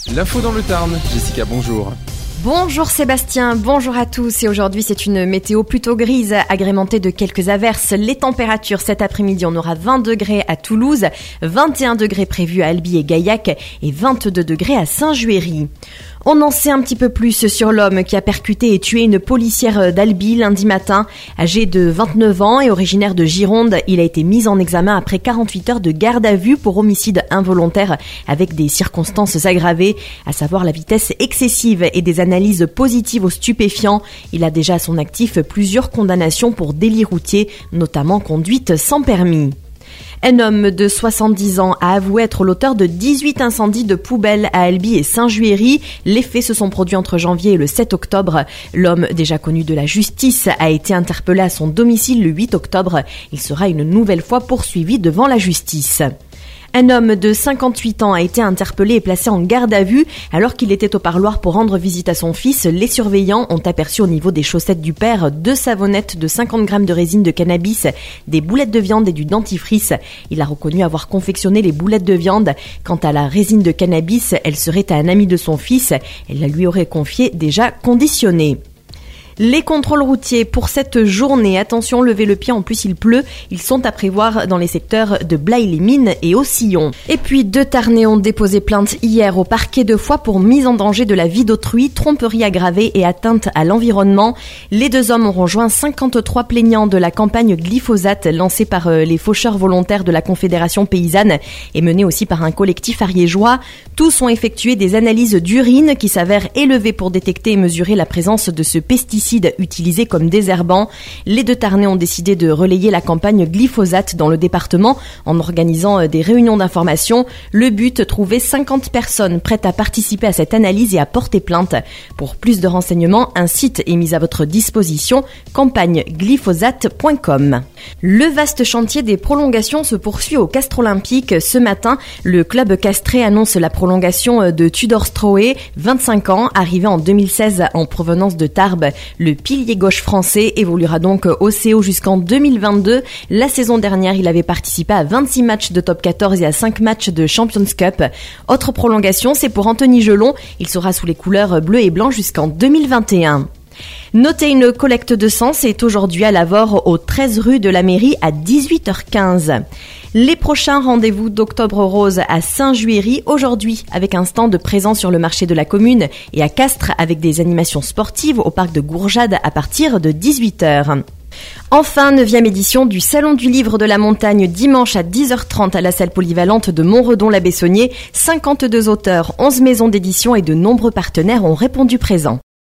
L'info dans le Tarn, Jessica, bonjour. Bonjour Sébastien, bonjour à tous et aujourd'hui c'est une météo plutôt grise agrémentée de quelques averses. Les températures cet après-midi, on aura 20 degrés à Toulouse, 21 degrés prévus à Albi et Gaillac et 22 degrés à Saint-Juéry. On en sait un petit peu plus sur l'homme qui a percuté et tué une policière d'Albi lundi matin. Âgé de 29 ans et originaire de Gironde, il a été mis en examen après 48 heures de garde à vue pour homicide involontaire avec des circonstances aggravées, à savoir la vitesse excessive et des analyses positives aux stupéfiants. Il a déjà à son actif plusieurs condamnations pour délit routier, notamment conduite sans permis. Un homme de 70 ans a avoué être l'auteur de 18 incendies de poubelles à Albi et Saint-Juéry. Les faits se sont produits entre janvier et le 7 octobre. L'homme, déjà connu de la justice, a été interpellé à son domicile le 8 octobre. Il sera une nouvelle fois poursuivi devant la justice. Un homme de 58 ans a été interpellé et placé en garde à vue alors qu'il était au parloir pour rendre visite à son fils. Les surveillants ont aperçu au niveau des chaussettes du père 2 savonnettes de 50 grammes de résine de cannabis, des boulettes de viande et du dentifrice. Il a reconnu avoir confectionné les boulettes de viande. Quant à la résine de cannabis, elle serait à un ami de son fils. Elle la lui aurait confiée déjà conditionnée. Les contrôles routiers pour cette journée, attention, levez le pied, en plus il pleut, ils sont à prévoir dans les secteurs de Blaye-les-Mines et Aucillon. Et puis 2 Tarnais ont déposé plainte hier au parquet de Foix pour mise en danger de la vie d'autrui, tromperie aggravée et atteinte à l'environnement. Les 2 hommes ont rejoint 53 plaignants de la campagne glyphosate lancée par les faucheurs volontaires de la Confédération paysanne et menée aussi par un collectif ariégeois. Tous ont effectué des analyses d'urine qui s'avèrent élevées pour détecter et mesurer la présence de ce pesticide utilisé comme désherbant. Les 2 Tarnais ont décidé de relayer la campagne glyphosate dans le département en organisant des réunions d'information. Le but, trouver 50 personnes prêtes à participer à cette analyse et à porter plainte. Pour plus de renseignements, un site est mis à votre disposition, campagneglyphosate.com. Le vaste chantier des prolongations se poursuit au Castre Olympique. Ce matin, le club castré annonce la prolongation de Tudor Stroé, 25 ans, arrivé en 2016 en provenance de Tarbes. Le pilier gauche français évoluera donc au CO jusqu'en 2022. La saison dernière, il avait participé à 26 matchs de top 14 et à 5 matchs de Champions Cup. Autre prolongation, c'est pour Anthony Gelon. Il sera sous les couleurs bleu et blanc jusqu'en 2021. Notez, une collecte de sang, c'est aujourd'hui à Lavore, au 13 rue de la Mairie à 18h15. Les prochains rendez-vous d'Octobre Rose à Saint-Juéry aujourd'hui avec un stand présent sur le marché de la commune et à Castres avec des animations sportives au parc de Gourjade à partir de 18h. Enfin, 9e édition du Salon du Livre de la Montagne dimanche à 10h30 à la salle polyvalente de Montredon-la-Bessonnier. 52 auteurs, 11 maisons d'édition et de nombreux partenaires ont répondu présents.